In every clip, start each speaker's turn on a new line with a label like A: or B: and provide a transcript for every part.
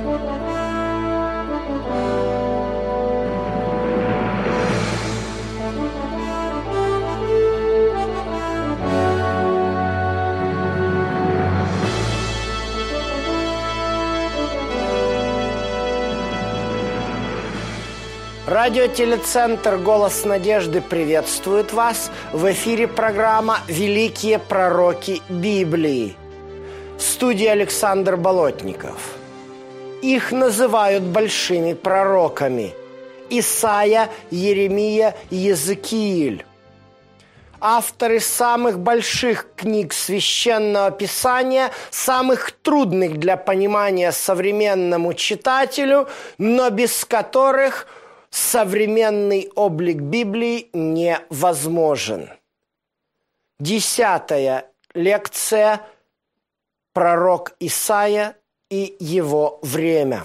A: Радиотелецентр «Голос надежды» приветствует вас. В эфире программа «Великие пророки Библии». В студии Александр Болотников. Их называют большими пророками: Исайя, Иеремия, Иезекииль. Авторы самых больших книг Священного Писания, самых трудных для понимания современному читателю, но без которых современный облик Библии невозможен. 10-я лекция «Пророк Исайя и его время».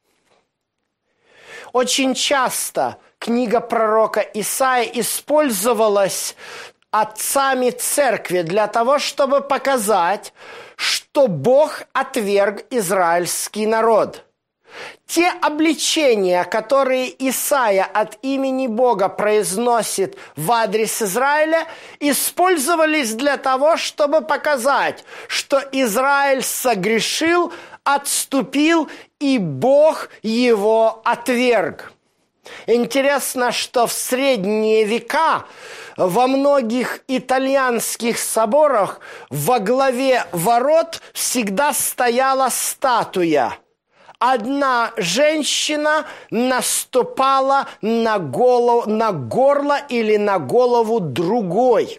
A: Очень часто книга пророка Исаии использовалась отцами церкви для того, чтобы показать, что Бог отверг израильский народ. Те обличения, которые Исайя от имени Бога произносит в адрес Израиля, использовались для того, чтобы показать, что Израиль согрешил, отступил, и Бог его отверг. Интересно, что в средние века во многих итальянских соборах во главе ворот всегда стояла статуя. Одна женщина наступала на горло или на голову другой.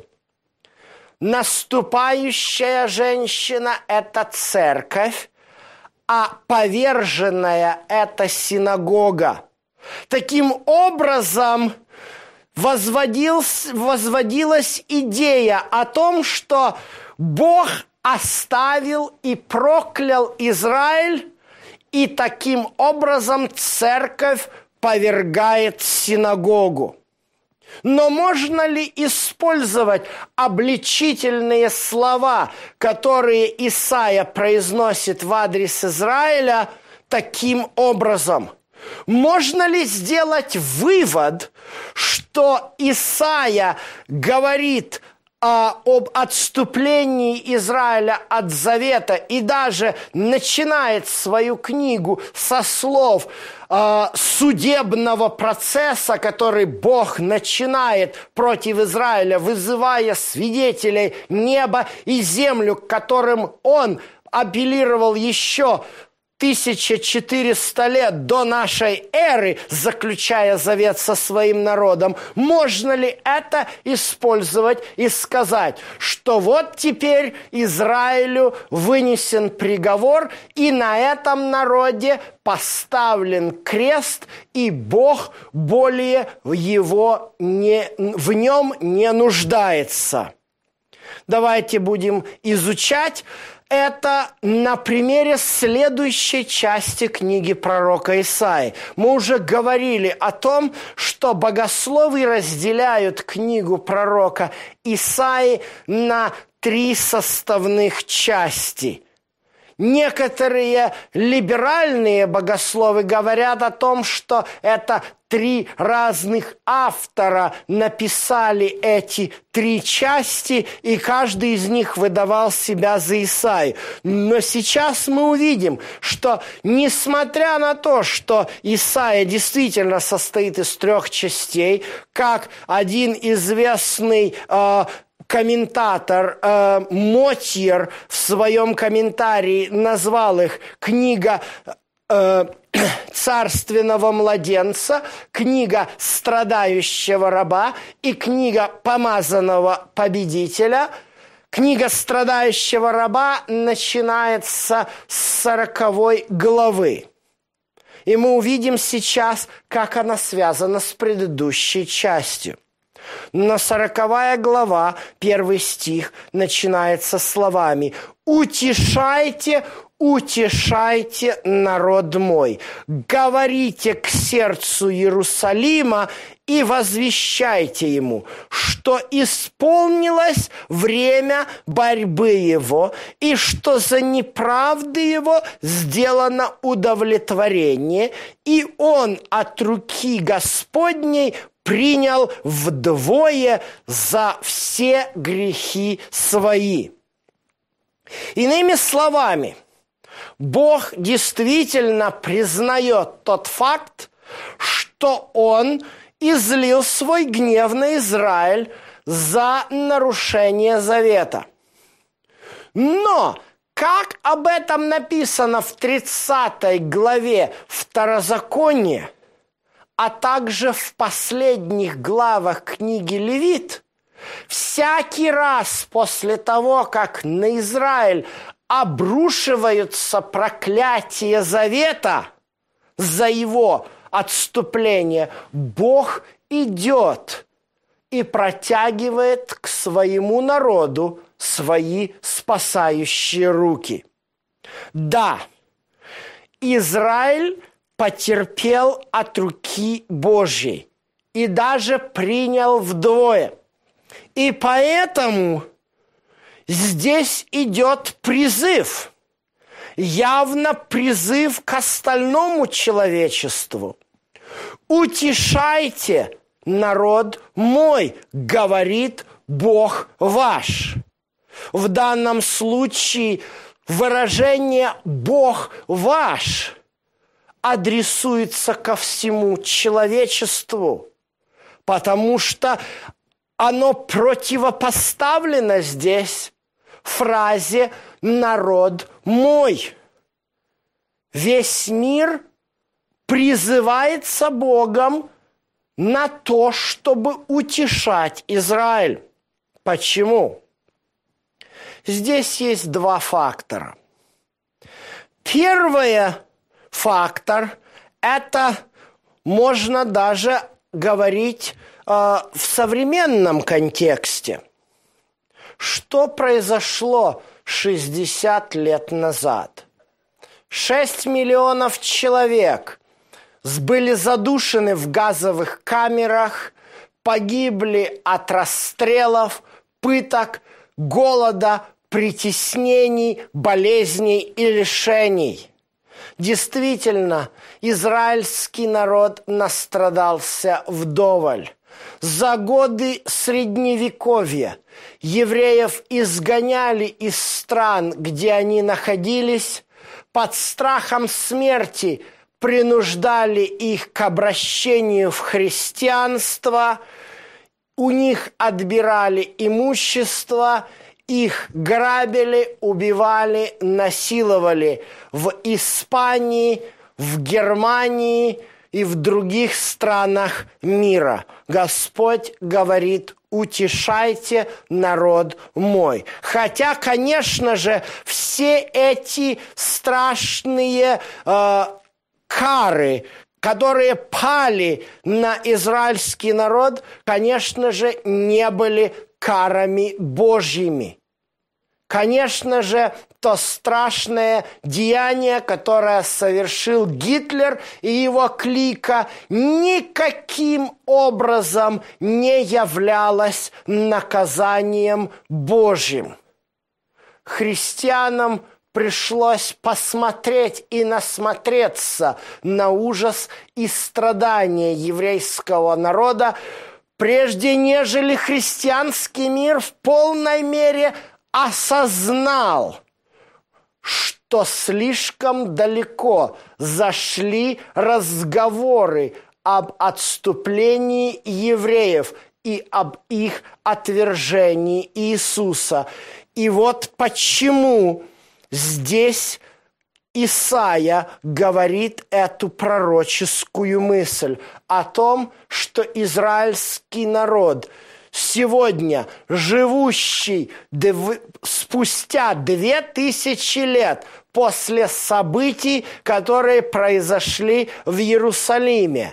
A: Наступающая женщина – это церковь, а поверженная – это синагога. Таким образом, возводилась идея о том, что Бог оставил и проклял Израиль, и таким образом церковь повергает синагогу. Но можно ли использовать обличительные слова, которые Исайя произносит в адрес Израиля, таким образом? Можно ли сделать вывод, что Исайя говорит об отступлении Израиля от завета и даже начинает свою книгу со слов судебного процесса, который Бог начинает против Израиля, вызывая свидетелей неба и землю, к которым Он апеллировал еще 1400 лет до нашей эры, заключая завет со своим народом? Можно ли это использовать и сказать, что вот теперь Израилю вынесен приговор, и на этом народе поставлен крест, и Бог более в нем не нуждается? Давайте будем изучать это на примере следующей части книги пророка Исаии. Мы уже говорили о том, что богословы разделяют книгу пророка Исаии на 3 составных части. Некоторые либеральные богословы говорят о том, что это 3 разных автора написали эти 3 части, и каждый из них выдавал себя за Исаию. Но сейчас мы увидим, что несмотря на то, что Исаия действительно состоит из 3 частей, как один известный комментатор Мотьер в своем комментарии назвал их книга царственного младенца, книга страдающего раба и книга помазанного победителя. Книга страдающего раба начинается с 40 главы. И мы увидим сейчас, как она связана с предыдущей частью. Но 40 глава, 1 стих, начинается словами: «Утешайте, утешайте народ мой, говорите к сердцу Иерусалима и возвещайте ему, что исполнилось время борьбы его, и что за неправды его сделано удовлетворение, и он от руки Господней принял вдвое за все грехи свои». Иными словами, Бог действительно признает тот факт, что Он излил свой гнев на Израиль за нарушение завета. Но, как об этом написано в 30 главе Второзакония, а также в последних главах книги Левит, всякий раз после того, как на Израиль обрушиваются проклятия завета за его отступление, Бог идет и протягивает к своему народу свои спасающие руки. Да, Израиль потерпел от руки Божьей и даже принял вдвое. И поэтому здесь идет призыв, явно призыв к остальному человечеству. «Утешайте, народ мой, говорит Бог ваш». В данном случае выражение «Бог ваш» адресуется ко всему человечеству, потому что оно противопоставлено здесь фразе «народ мой». Весь мир призывается Богом на то, чтобы утешать Израиль. Почему? Здесь есть два фактора. Первый фактор – это можно даже говорить в современном контексте. Что произошло 60 лет назад? 6 миллионов человек были задушены в газовых камерах, погибли от расстрелов, пыток, голода, притеснений, болезней и лишений. Действительно, израильский народ настрадался вдоволь. За годы Средневековья евреев изгоняли из стран, где они находились, под страхом смерти принуждали их к обращению в христианство, у них отбирали имущество, их грабили, убивали, насиловали в Испании, в Германии и в других странах мира. Господь говорит: утешайте народ мой. Хотя, конечно же, все эти страшные кары, которые пали на израильский народ, конечно же, не были карами Божьими. Конечно же, то страшное деяние, которое совершил Гитлер и его клика, никаким образом не являлось наказанием Божьим. Христианам пришлось посмотреть и насмотреться на ужас и страдания еврейского народа, прежде нежели христианский мир в полной мере осознал, что слишком далеко зашли разговоры об отступлении евреев и об их отвержении Иисуса. И вот почему здесь Исаия говорит эту пророческую мысль о том, что израильский народ, сегодня живущий спустя 2000 лет после событий, которые произошли в Иерусалиме,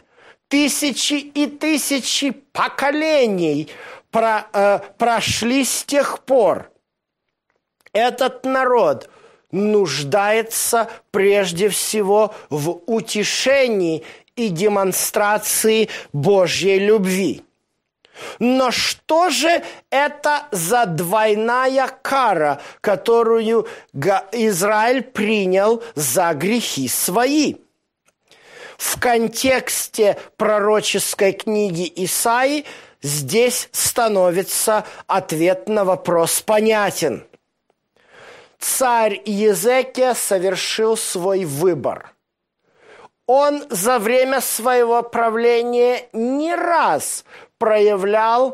A: Тысячи и тысячи поколений прошли с тех пор. Этот народ нуждается прежде всего в утешении и демонстрации Божьей любви. Но что же это за двойная кара, которую Израиль принял за грехи свои? В контексте пророческой книги Исаии здесь становится ответ на вопрос понятен. Царь Иезекия совершил свой выбор. Он за время своего правления не раз проявлял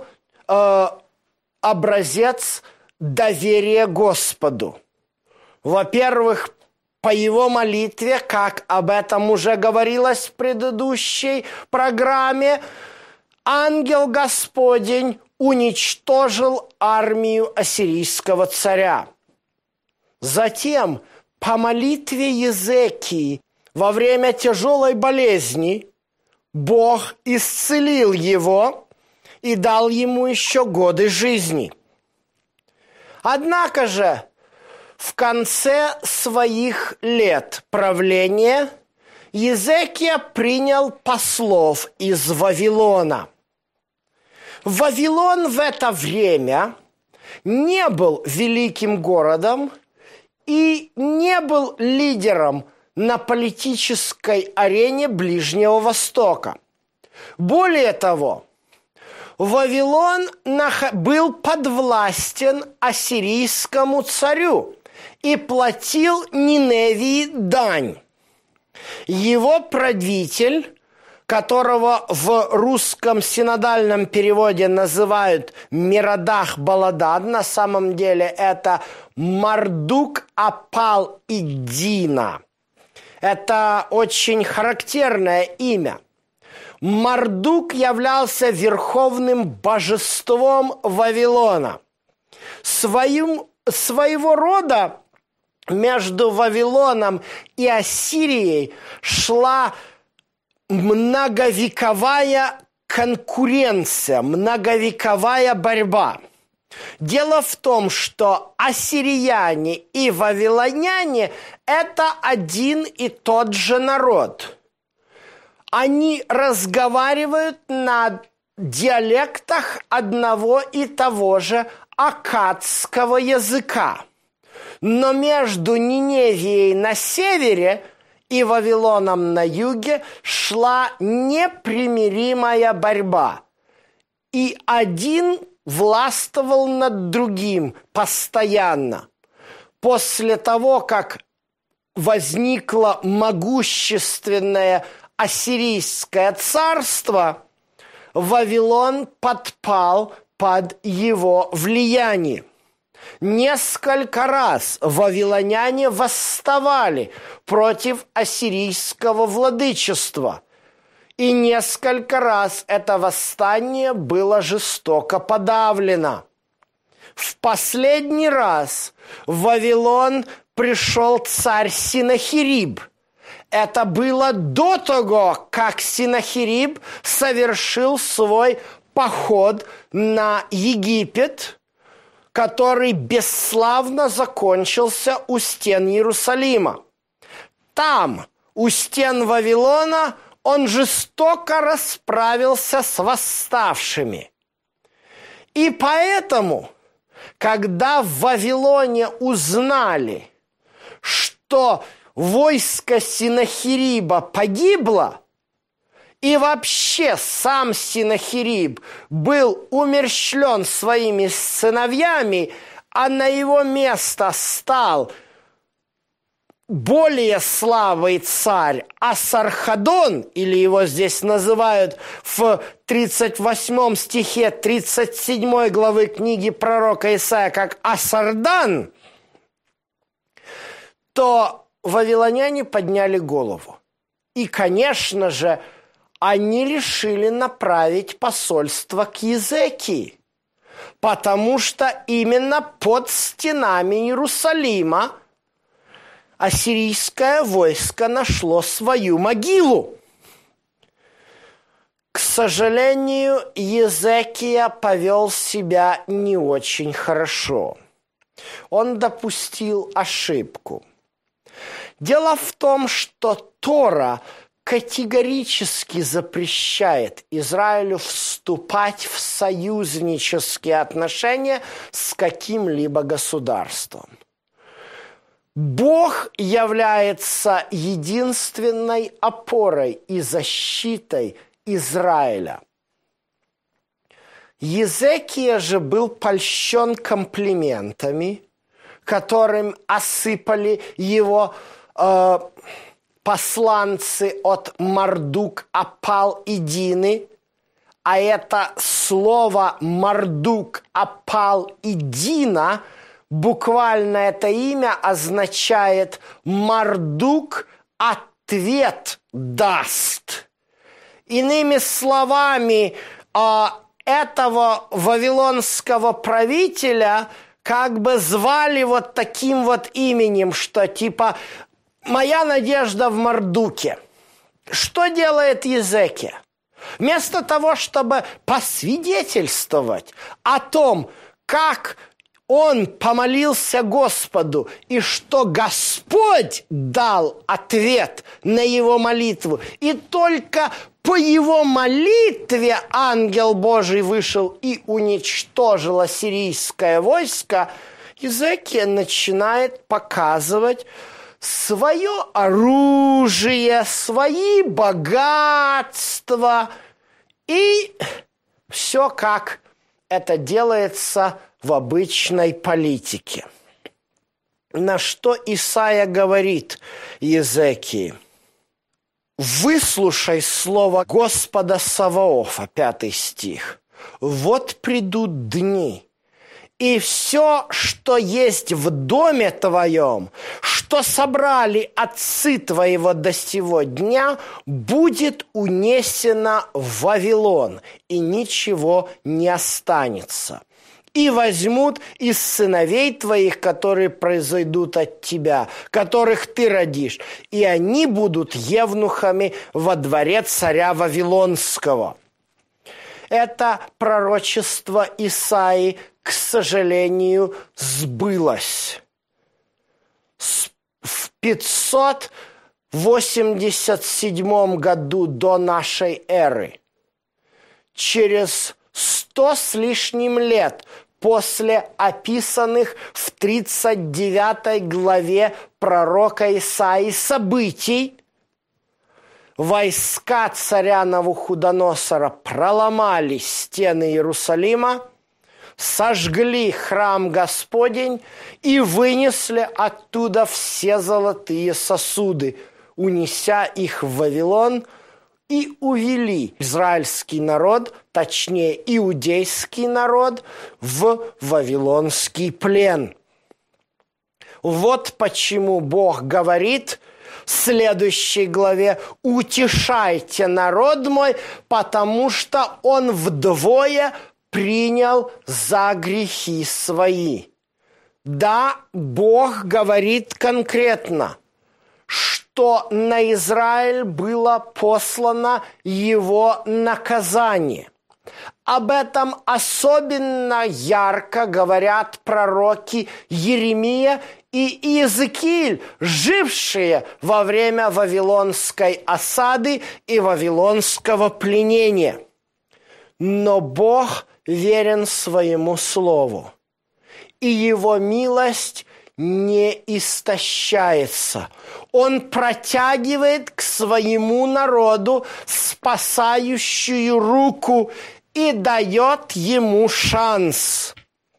A: образец доверия Господу. Во-первых, по его молитве, как об этом уже говорилось в предыдущей программе, ангел Господень уничтожил армию ассирийского царя. Затем, по молитве Иезекии, во время тяжелой болезни, Бог исцелил его и дал ему еще годы жизни. Однако же, в конце своих лет правления Иезекия принял послов из Вавилона. Вавилон в это время не был великим городом и не был лидером на политической арене Ближнего Востока. Более того, Вавилон был подвластен ассирийскому царю и платил Ниневии дань. Его правитель, которого в русском синодальном переводе называют Мирадах-Баладан, на самом деле это Мардук-Апал-Иддина. Это очень характерное имя. Мардук являлся верховным божеством Вавилона. Своего рода между Вавилоном и Ассирией шла многовековая конкуренция, многовековая борьба. Дело в том, что ассирияне и вавилоняне – это один и тот же народ. Они разговаривают на диалектах одного и того же аккадского языка. Но между Ниневией на севере и Вавилоном на юге шла непримиримая борьба. И один властвовал над другим постоянно. После того, как возникло могущественное ассирийское царство, Вавилон подпал под его влияние. Несколько раз вавилоняне восставали против ассирийского владычества, и несколько раз это восстание было жестоко подавлено. В последний раз в Вавилон пришел царь Синахириб. Это было до того, как Синахириб совершил свой поход на Египет, который бесславно закончился у стен Иерусалима. Там, у стен Вавилона, он жестоко расправился с восставшими. И поэтому, когда в Вавилоне узнали, что войско Синахириба погибло, и вообще сам Синахириб был умерщвлен своими сыновьями, а на его место стал более слабый царь Асархадон, или его здесь называют в 38 стихе 37 главы книги пророка Исаия как Асардан, то вавилоняне подняли голову. И, конечно же, они решили направить посольство к Иезекии, потому что именно под стенами Иерусалима ассирийское войско нашло свою могилу. сожалению, Иезекия повел себя не очень хорошо. Он допустил ошибку. Дело в том, что Тора категорически запрещает Израилю вступать в союзнические отношения с каким-либо государством. Бог является единственной опорой и защитой Израиля. Иезекия же был польщен комплиментами, которым осыпали его посланцы от Мардук, Апал и Дины. А это слово Мардук, Апал и Дина, буквально это имя означает «Мардук ответ даст». Иными словами, этого вавилонского правителя как бы звали вот таким вот именем, что типа «моя надежда в Мардуке». Что делает Иезекия? Вместо того, чтобы посвидетельствовать о том, как он помолился Господу, и что Господь дал ответ на его молитву, и только по его молитве ангел Божий вышел и уничтожил ассирийское войско, Иезекия начинает показывать свое оружие, свои богатства, и все как это делается в обычной политике. На что Исайя говорит Иезекии: «Выслушай слово Господа Саваофа», 5 стих. «Вот придут дни, и все, что есть в доме твоем, что собрали отцы твоего до сего дня, будет унесено в Вавилон, и ничего не останется. И возьмут из сыновей твоих, которые произойдут от тебя, которых ты родишь, и они будут евнухами во дворе царя Вавилонского». Это пророчество Исаии, к сожалению, сбылось. В 587 году до нашей эры, через 100 с лишним лет после описанных в 39 главе пророка Исаии событий, войска царя Навуходоносора проломали стены Иерусалима, сожгли храм Господень и вынесли оттуда все золотые сосуды, унеся их в Вавилон, и увели израильский народ, точнее иудейский народ, в вавилонский плен. Вот почему Бог говорит в следующей главе: «Утешайте народ мой, потому что он вдвое принял за грехи свои». Да, Бог говорит конкретно, что на Израиль было послано его наказание. Об этом особенно ярко говорят пророки Иеремия и Иезекииль, жившие во время вавилонской осады и вавилонского пленения. Но Бог верен своему слову, и его милость не истощается. Он протягивает к своему народу спасающую руку и дает ему шанс.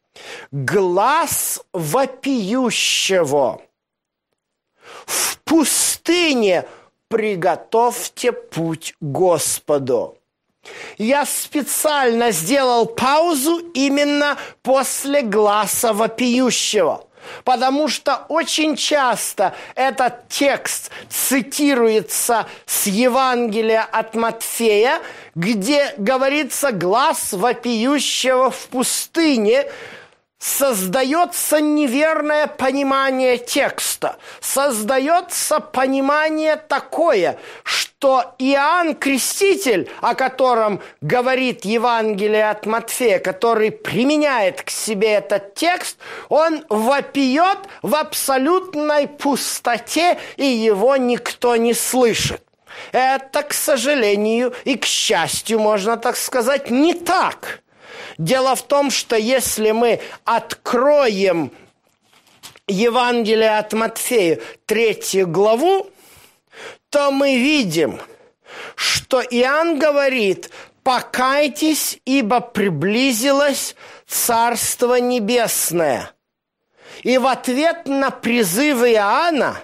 A: Глас вопиющего: в пустыне приготовьте путь Господу. Я специально сделал паузу именно после гласа вопиющего, потому что очень часто этот текст цитируется с Евангелия от Матфея, где говорится «глас вопиющего в пустыне». Создается неверное понимание текста, создается понимание такое, что что Иоанн Креститель, о котором говорит Евангелие от Матфея, который применяет к себе этот текст, он вопиет в абсолютной пустоте, и его никто не слышит. Это, к сожалению и к счастью, можно так сказать, не так. Дело в том, что если мы откроем Евангелие от Матфея, 3 главу, то мы видим, что Иоанн говорит: «Покайтесь, ибо приблизилось Царство Небесное». И в ответ на призыв Иоанна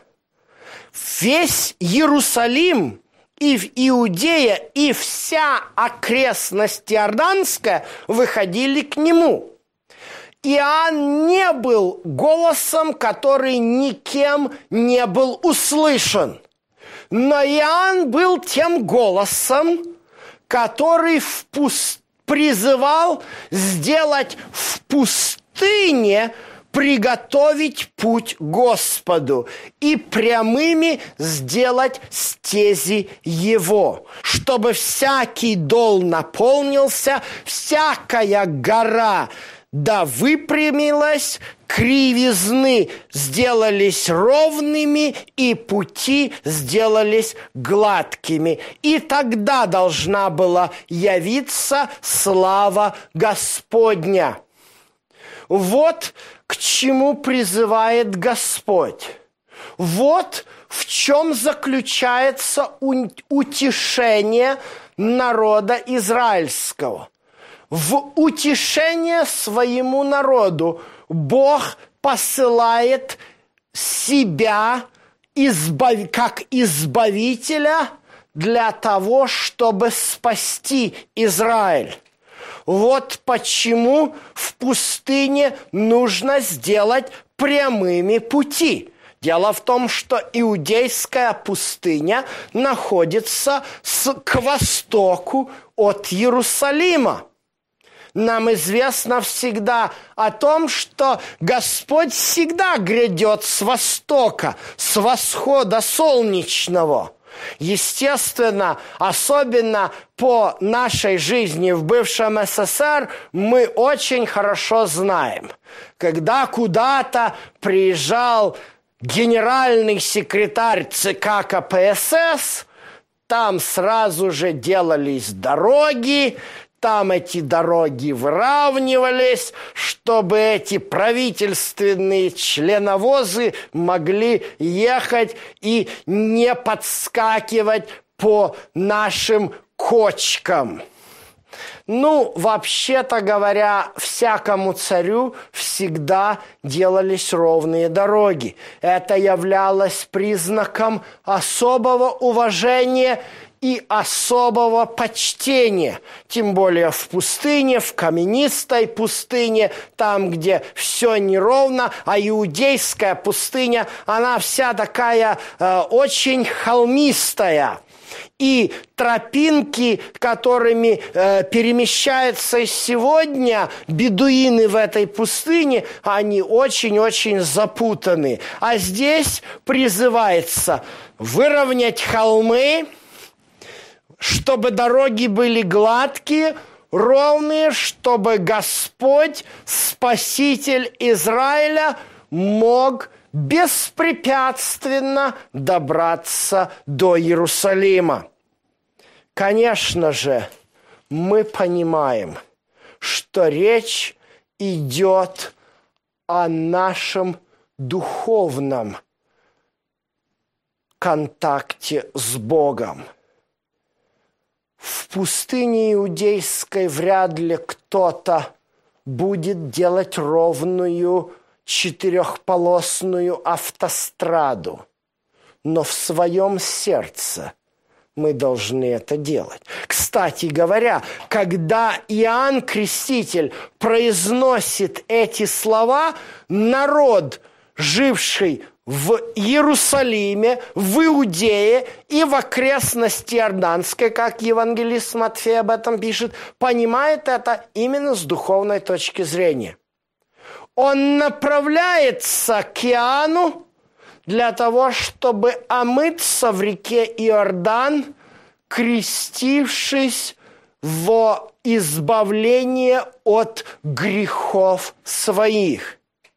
A: весь Иерусалим и Иудея, и вся окрестность Иорданская выходили к нему. Иоанн не был голосом, который никем не был услышан. Но Иоанн был тем голосом, который призывал сделать в пустыне, приготовить путь Господу и прямыми сделать стези Его, чтобы всякий дол наполнился, всякая гора да выпрямилась, кривизны сделались ровными, и пути сделались гладкими. И тогда должна была явиться слава Господня. Вот к чему призывает Господь. Вот в чем заключается утешение народа израильского. В утешение своему народу Бог посылает себя как избавителя для того, чтобы спасти Израиль. Вот почему в пустыне нужно сделать прямыми пути. Дело в том, что иудейская пустыня находится к востоку от Иерусалима. Нам известно всегда о том, что Господь всегда грядет с востока, с восхода солнечного. Естественно, особенно по нашей жизни в бывшем СССР мы очень хорошо знаем, когда куда-то приезжал генеральный секретарь ЦК КПСС, там сразу же делались дороги, там эти дороги выравнивались, чтобы эти правительственные членовозы могли ехать и не подскакивать по нашим кочкам. Вообще-то говоря, всякому царю всегда делались ровные дороги. Это являлось признаком особого уважения и особого почтения, тем более в пустыне, в каменистой пустыне, там, где все неровно, а иудейская пустыня, она вся такая очень холмистая. И тропинки, которыми перемещаются сегодня бедуины в этой пустыне, они очень-очень запутаны. А здесь призывается выровнять холмы, чтобы дороги были гладкие, ровные, чтобы Господь, Спаситель Израиля, мог беспрепятственно добраться до Иерусалима. Конечно же, мы понимаем, что речь идет о нашем духовном контакте с Богом. В пустыне иудейской вряд ли кто-то будет делать ровную четырехполосную автостраду, но в своем сердце мы должны это делать. Кстати говоря, когда Иоанн Креститель произносит эти слова, народ, живший в Иерусалиме, в Иудее и в окрестности Иорданской, как евангелист Матфей об этом пишет, понимает это именно с духовной точки зрения. Он направляется к Иоанну для того, чтобы омыться в реке Иордан крестившись во избавление от грехов своих.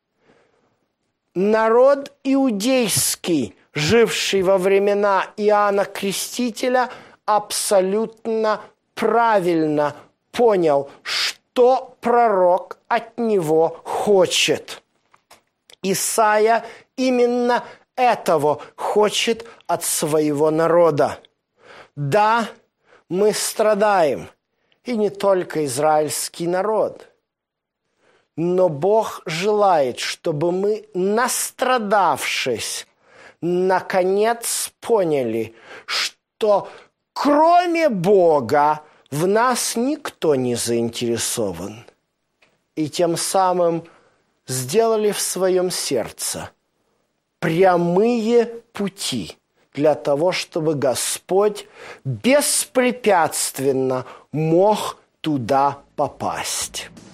A: Народ иудейский, живший во времена Иоанна Крестителя, абсолютно правильно понял, что пророк от него хочет. Исайя именно этого хочет от своего народа. Да, мы страдаем, и не только израильский народ. Но Бог желает, чтобы мы, настрадавшись, наконец поняли, что кроме Бога в нас никто не заинтересован. И тем самым сделали в своем сердце прямые пути для того, чтобы Господь беспрепятственно мог туда попасть.